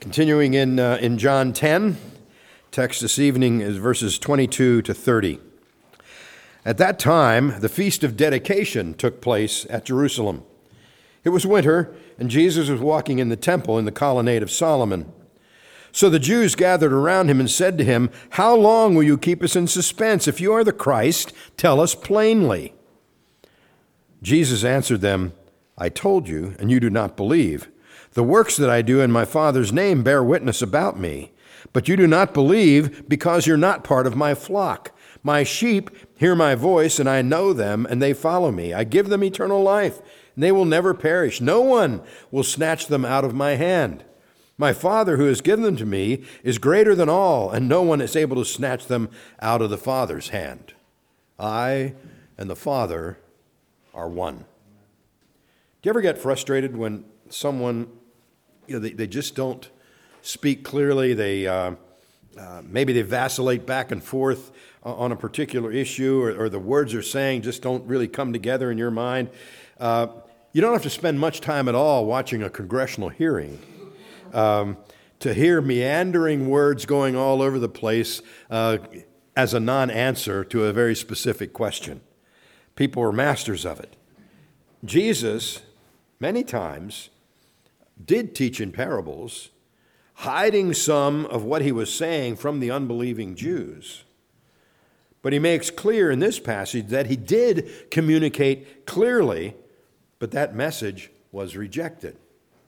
Continuing in John 10, text this evening is verses 22 to 30. At that time, the Feast of Dedication took place at Jerusalem. It was winter, and Jesus was walking in the temple in the colonnade of Solomon. So the Jews gathered around him and said to him, "How long will you keep us in suspense? If you are the Christ, tell us plainly." Jesus answered them, "I told you, and you do not believe. The works that I do in my Father's name bear witness about me. But you do not believe because you're not part of my flock. My sheep hear my voice, and I know them, and they follow me. I give them eternal life, and they will never perish. No one will snatch them out of my hand. My Father who has given them to me is greater than all, and no one is able to snatch them out of the Father's hand. I and the Father are one." Do you ever get frustrated when someone, they just don't speak clearly? Maybe they vacillate back and forth on a particular issue, or the words they're saying just don't really come together in your mind. You don't have to spend much time at all watching a congressional hearing to hear meandering words going all over the place as a non-answer to a very specific question. People are masters of it. Jesus, many times, did teach in parables, hiding some of what he was saying from the unbelieving Jews. But he makes clear in this passage that he did communicate clearly, but that message was rejected.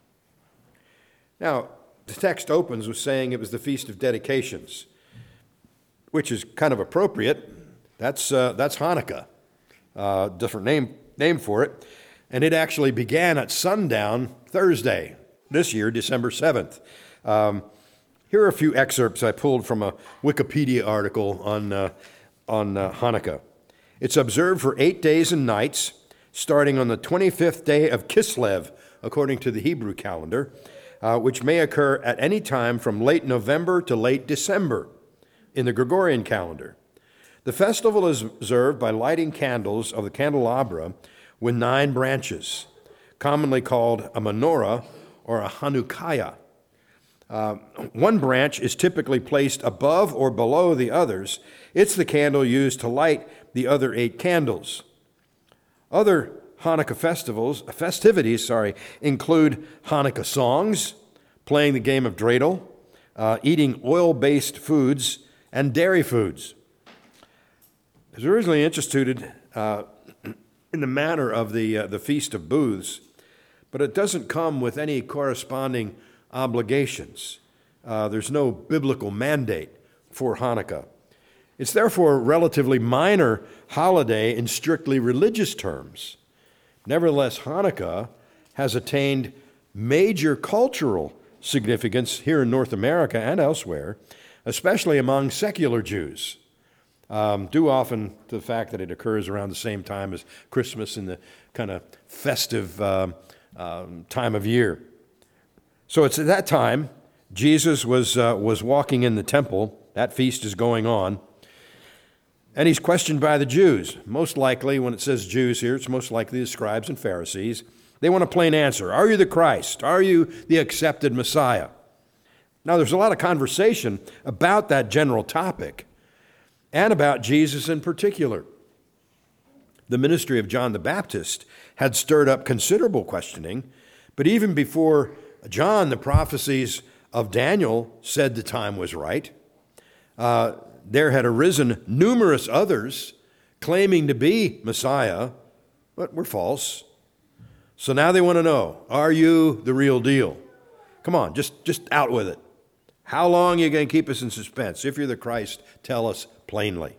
Now, the text opens with saying it was the Feast of Dedications, which is kind of appropriate. That's Hanukkah, different name for it. And it actually began at sundown Thursday, this year, December 7th. Here are a few excerpts I pulled from a Wikipedia article on Hanukkah. It's observed for 8 days and nights, starting on the 25th day of Kislev, according to the Hebrew calendar, which may occur at any time from late November to late December in the Gregorian calendar. The festival is observed by lighting candles of the candelabra with 9 branches, commonly called a menorah or a Hanukkah. One branch is typically placed above or below the others. It's the candle used to light the other 8 candles. Other Hanukkah festivities include Hanukkah songs, playing the game of dreidel, eating oil-based foods, and dairy foods. I was originally interested in the manner of the Feast of Booths, but it doesn't come with any corresponding obligations. There's no biblical mandate for Hanukkah. It's therefore a relatively minor holiday in strictly religious terms. Nevertheless, Hanukkah has attained major cultural significance here in North America and elsewhere, especially among secular Jews, due often to the fact that it occurs around the same time as Christmas in the kind of festive time of year. So it's at that time Jesus was walking in the temple. That feast is going on. And he's questioned by the Jews. Most likely, when it says Jews here, it's most likely the scribes and Pharisees. They want a plain answer. Are you the Christ? Are you the accepted Messiah? Now, there's a lot of conversation about that general topic and about Jesus in particular. The ministry of John the Baptist had stirred up considerable questioning, but even before John, the prophecies of Daniel said the time was right. There had arisen numerous others claiming to be Messiah, but were false. So now they want to know, are you the real deal? Come on, just out with it. How long are you going to keep us in suspense? If you're the Christ, tell us plainly.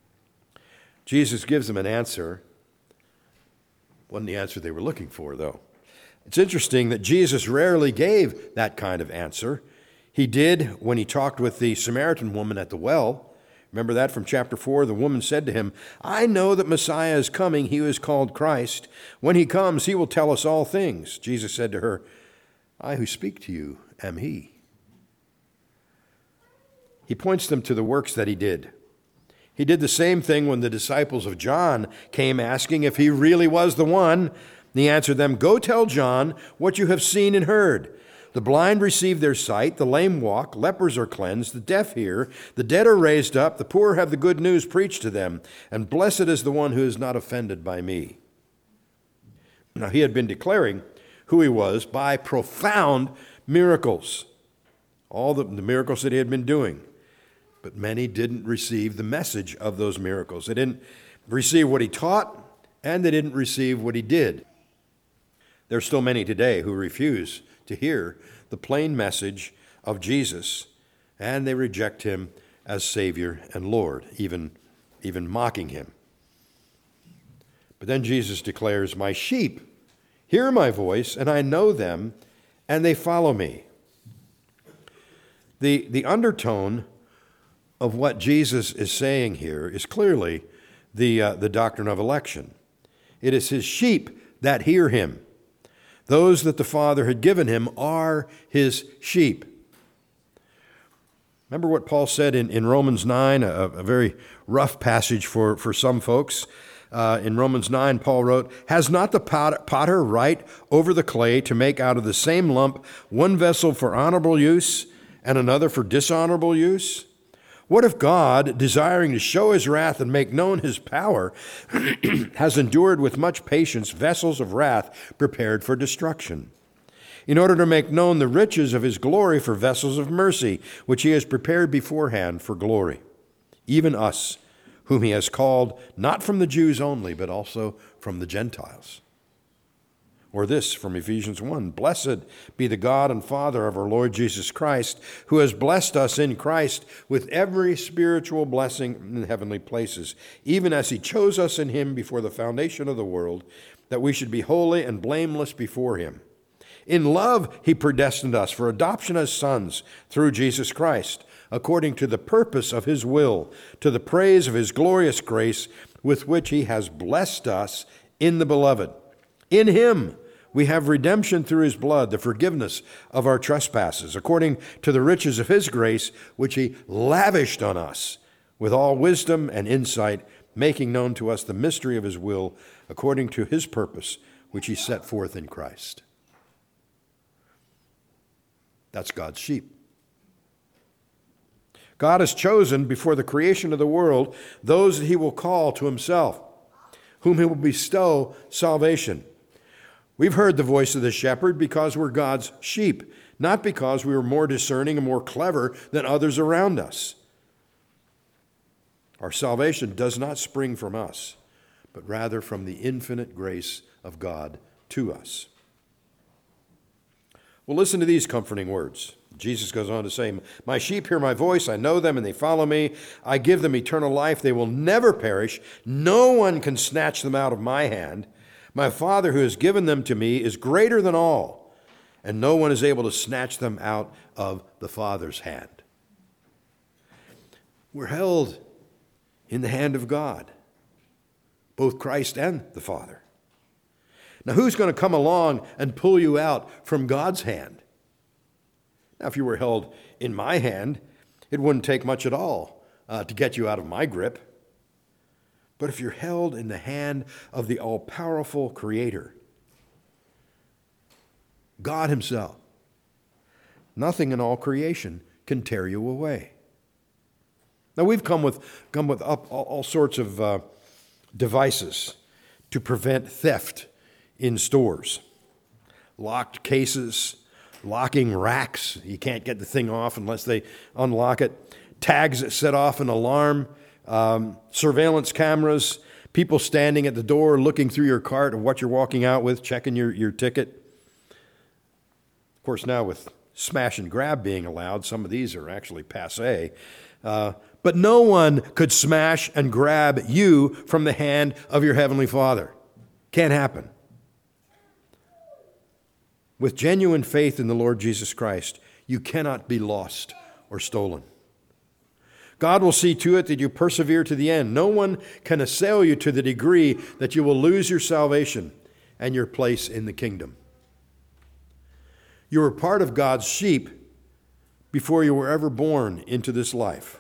Jesus gives them an answer. Wasn't the answer they were looking for, though. It's interesting that Jesus rarely gave that kind of answer. He did when he talked with the Samaritan woman at the well. Remember that from chapter 4? The woman said to him, "I know that Messiah is coming, he who is called Christ. When he comes, he will tell us all things." Jesus said to her, "I who speak to you am he." He points them to the works that he did. He did the same thing when the disciples of John came asking if he really was the one. He answered them, "Go tell John what you have seen and heard. The blind receive their sight, the lame walk, lepers are cleansed, the deaf hear, the dead are raised up, the poor have the good news preached to them, and blessed is the one who is not offended by me." Now, he had been declaring who he was by profound miracles, all the miracles that he had been doing. But many didn't receive the message of those miracles. They didn't receive what he taught, and they didn't receive what he did. There are still many today who refuse to hear the plain message of Jesus, and they reject him as Savior and Lord, even mocking him. But then Jesus declares, "My sheep hear my voice, and I know them, and they follow me." The undertone of what Jesus is saying here is clearly the doctrine of election. It is his sheep that hear him. Those that the Father had given him are his sheep. Remember what Paul said in Romans 9, a very rough passage for some folks. In Romans 9, Paul wrote, "Has not the potter right over the clay to make out of the same lump one vessel for honorable use and another for dishonorable use? What if God, desiring to show his wrath and make known his power, has endured with much patience vessels of wrath prepared for destruction, in order to make known the riches of his glory for vessels of mercy, which he has prepared beforehand for glory, even us, whom he has called not from the Jews only, but also from the Gentiles?" Or this from Ephesians 1, "Blessed be the God and Father of our Lord Jesus Christ, who has blessed us in Christ with every spiritual blessing in heavenly places, even as he chose us in him before the foundation of the world, that we should be holy and blameless before him. In love he predestined us for adoption as sons through Jesus Christ, according to the purpose of his will, to the praise of his glorious grace, with which he has blessed us in the Beloved. In him we have redemption through his blood, the forgiveness of our trespasses, according to the riches of his grace, which he lavished on us with all wisdom and insight, making known to us the mystery of his will, according to his purpose, which he set forth in Christ." That's God's sheep. God has chosen before the creation of the world those that he will call to himself, whom he will bestow salvation. We've heard the voice of the shepherd because we're God's sheep, not because we were more discerning and more clever than others around us. Our salvation does not spring from us, but rather from the infinite grace of God to us. Well, listen to these comforting words. Jesus goes on to say, "My sheep hear my voice, I know them, and they follow me. I give them eternal life. They will never perish. No one can snatch them out of my hand. My Father who has given them to me is greater than all, and no one is able to snatch them out of the Father's hand." We're held in the hand of God, both Christ and the Father. Now, who's going to come along and pull you out from God's hand? Now, if you were held in my hand, it wouldn't take much at all to get you out of my grip. But if you're held in the hand of the all-powerful Creator, God himself, nothing in all creation can tear you away. Now, we've come with all sorts of devices to prevent theft in stores. Locked cases, locking racks. You can't get the thing off unless they unlock it. Tags that set off an alarm. Surveillance cameras. People standing at the door looking through your cart of what you're walking out with, checking your ticket. Of course, now with smash and grab being allowed, some of these are actually passé. But no one could smash and grab you from the hand of your Heavenly Father. Can't happen. With genuine faith in the Lord Jesus Christ, you cannot be lost or stolen. God will see to it that you persevere to the end. No one can assail you to the degree that you will lose your salvation and your place in the kingdom. You were part of God's sheep before you were ever born into this life.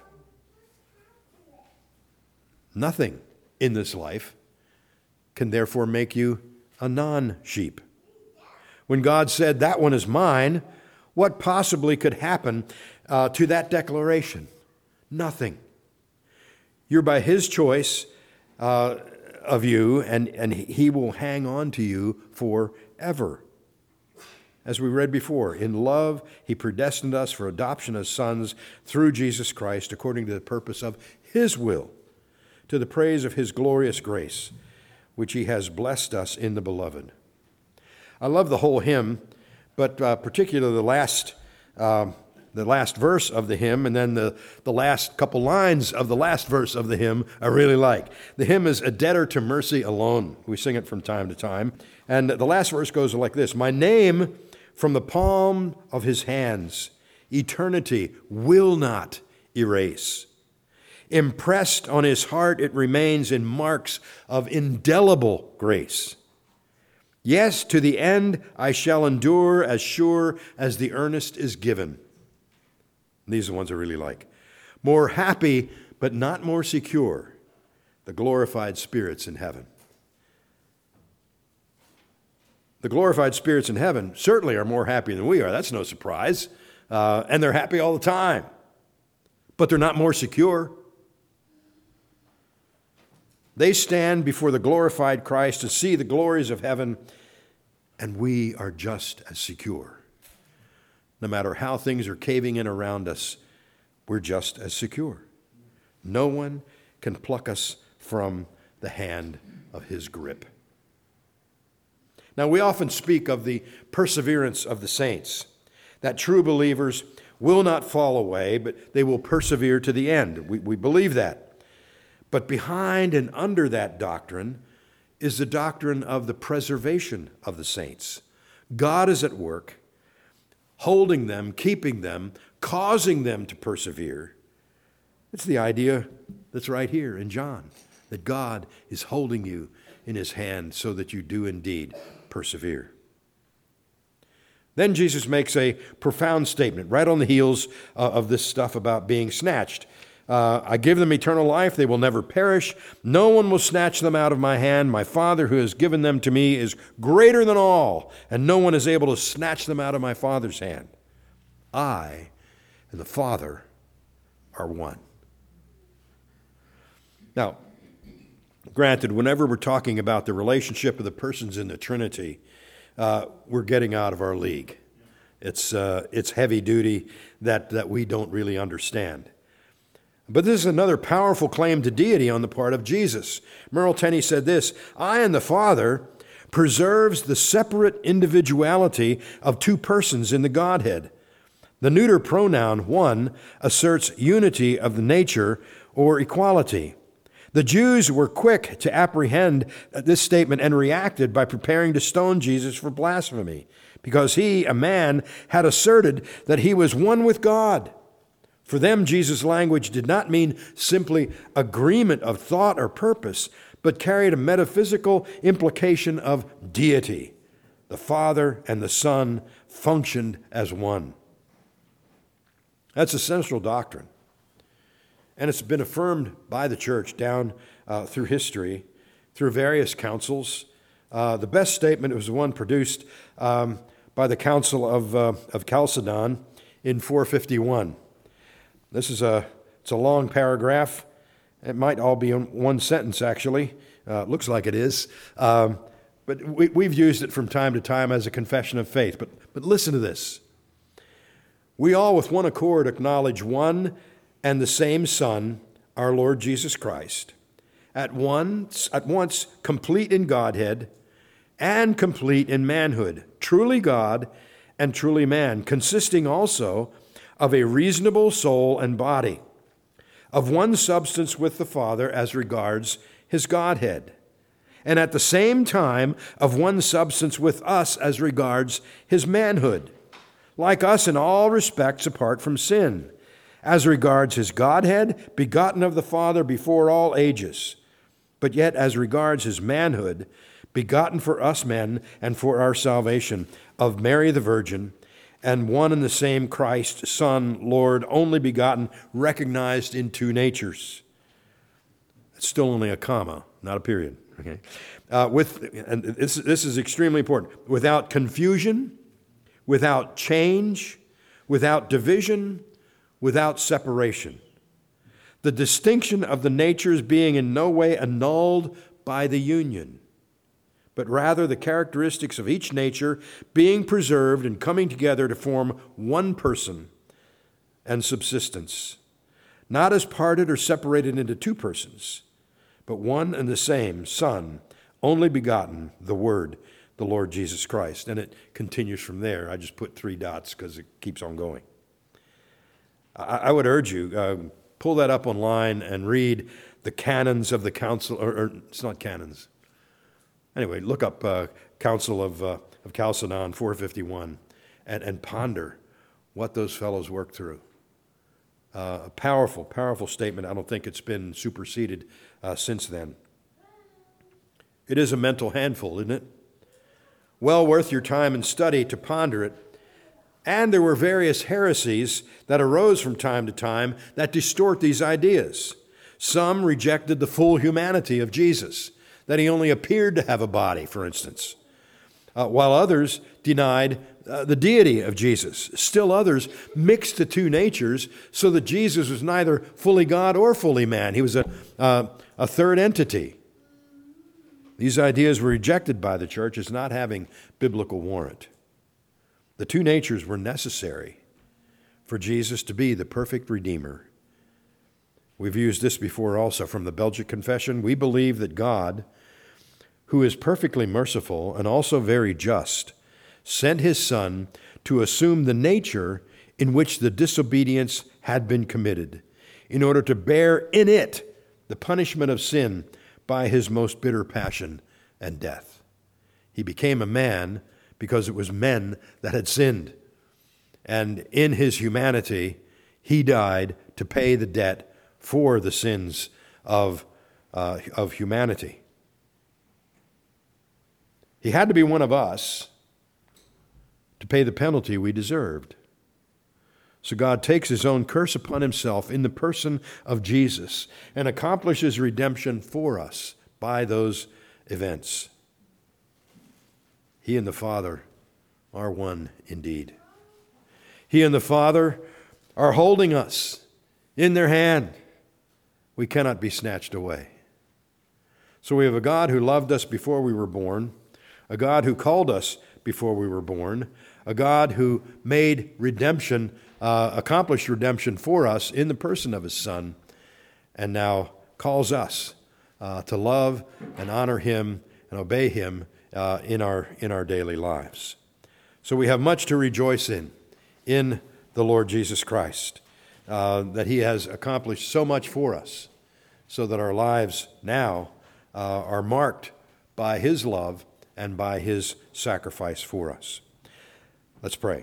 Nothing in this life can therefore make you a non-sheep. When God said, "That one is mine," What possibly could happen to that declaration? Nothing. You're by his choice of you, and he will hang on to you forever. As we read before, in love, he predestined us for adoption as sons through Jesus Christ, according to the purpose of his will, to the praise of his glorious grace, which he has blessed us in the beloved. I love the whole hymn, but particularly the last verse of the hymn, and then the last couple lines of the last verse of the hymn I really like. The hymn is "A Debtor to Mercy Alone." We sing it from time to time. And the last verse goes like this: "My name from the palm of his hands, eternity will not erase. Impressed on his heart it remains in marks of indelible grace. Yes, to the end I shall endure as sure as the earnest is given." These are the ones I really like. "More happy, but not more secure, the glorified spirits in heaven." The glorified spirits in heaven certainly are more happy than we are. That's no surprise. And they're happy all the time. But they're not more secure. They stand before the glorified Christ to see the glories of heaven, and we are just as secure. No matter how things are caving in around us, we're just as secure. No one can pluck us from the hand of his grip. Now, we often speak of the perseverance of the saints, that true believers will not fall away, but they will persevere to the end. We believe that. But behind and under that doctrine is the doctrine of the preservation of the saints. God is at work, holding them, keeping them, causing them to persevere. It's the idea that's right here in John, that God is holding you in his hand so that you do indeed persevere. Then Jesus makes a profound statement right on the heels of this stuff about being snatched. "I give them eternal life. They will never perish. No one will snatch them out of my hand. My Father who has given them to me is greater than all, and no one is able to snatch them out of my Father's hand. I and the Father are one." Now, granted, whenever we're talking about the relationship of the persons in the Trinity, we're getting out of our league. It's heavy duty that we don't really understand. But this is another powerful claim to deity on the part of Jesus. Merle Tenney said this: "I and the Father preserves the separate individuality of two persons in the Godhead. The neuter pronoun one asserts unity of the nature or equality. The Jews were quick to apprehend this statement and reacted by preparing to stone Jesus for blasphemy, because he, a man, had asserted that he was one with God. For them, Jesus' language did not mean simply agreement of thought or purpose, but carried a metaphysical implication of deity. The Father and the Son functioned as one." That's a central doctrine. And it's been affirmed by the church down through history, through various councils. The best statement was the one produced by the Council of Chalcedon in 451. It's a long paragraph. It might all be in one sentence, actually. Looks like it is. But we've used it from time to time as a confession of faith. But listen to this. "We all with one accord acknowledge one and the same Son, our Lord Jesus Christ, at once complete in Godhead and complete in manhood, truly God and truly man, consisting also of a reasonable soul and body, of one substance with the Father as regards his Godhead, and at the same time of one substance with us as regards his manhood, like us in all respects apart from sin, as regards his Godhead, begotten of the Father before all ages, but yet as regards his manhood, begotten for us men and for our salvation, of Mary the Virgin, and one and the same Christ, Son, Lord, only begotten, recognized in two natures." It's still only a comma, not a period. Okay, and this is extremely important. "Without confusion, without change, without division, without separation. The distinction of the natures being in no way annulled by the union, but rather the characteristics of each nature being preserved and coming together to form one person and subsistence, not as parted or separated into two persons, but one and the same Son, only begotten, the Word, the Lord Jesus Christ. And it continues from there. I just put 3 dots because it keeps on going. I would urge you, pull that up online and read the canons of the council, or it's not canons. Anyway, look up Council of Chalcedon 451 and ponder what those fellows worked through. A powerful, powerful statement. I don't think it's been superseded since then. It is a mental handful, isn't it? Well worth your time and study to ponder it. And there were various heresies that arose from time to time that distort these ideas. Some rejected the full humanity of Jesus, that he only appeared to have a body, for instance, while others denied the deity of Jesus. Still others mixed the two natures so that Jesus was neither fully God or fully man. He was a third entity. These ideas were rejected by the church as not having biblical warrant. The two natures were necessary for Jesus to be the perfect Redeemer. We've used this before also from the Belgic Confession. We believe that God, who is perfectly merciful and also very just, sent his Son to assume the nature in which the disobedience had been committed, in order to bear in it the punishment of sin by his most bitter passion and death. He became a man because it was men that had sinned. And in his humanity, he died to pay the debt for the sins of humanity. He had to be one of us to pay the penalty we deserved. So God takes his own curse upon himself in the person of Jesus and accomplishes redemption for us by those events. He and the Father are one indeed. He and the Father are holding us in their hand. We cannot be snatched away. So we have a God who loved us before we were born, a God who called us before we were born, a God who made redemption, accomplished redemption for us in the person of his Son, and now calls us to love and honor him and obey him in our daily lives. So we have much to rejoice in the Lord Jesus Christ, that he has accomplished so much for us, so that our lives now are marked by his love and by his sacrifice for us. Let's pray.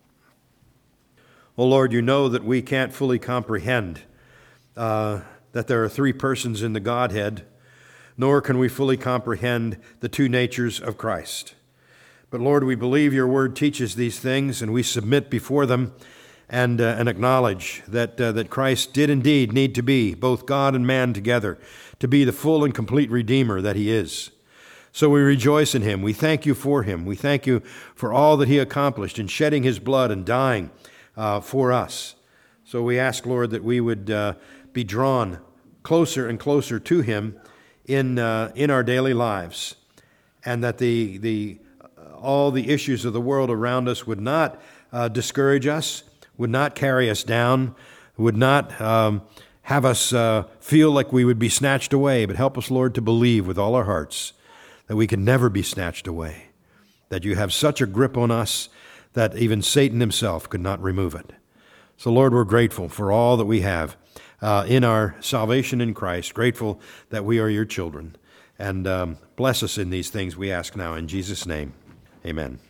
Oh Lord, you know that we can't fully comprehend that there are 3 persons in the Godhead, nor can we fully comprehend the 2 natures of Christ. But Lord, we believe your word teaches these things, and we submit before them and acknowledge that Christ did indeed need to be both God and man together, to be the full and complete Redeemer that he is. So we rejoice in him. We thank you for him. We thank you for all that he accomplished in shedding his blood and dying for us. So we ask, Lord, that we would be drawn closer and closer to him in our daily lives, and that all the issues of the world around us would not discourage us, would not carry us down, would not have us feel like we would be snatched away, but help us, Lord, to believe with all our hearts that we can never be snatched away, that you have such a grip on us that even Satan himself could not remove it. So, Lord, we're grateful for all that we have in our salvation in Christ, grateful that we are your children. And bless us in these things, we ask now in Jesus' name. Amen.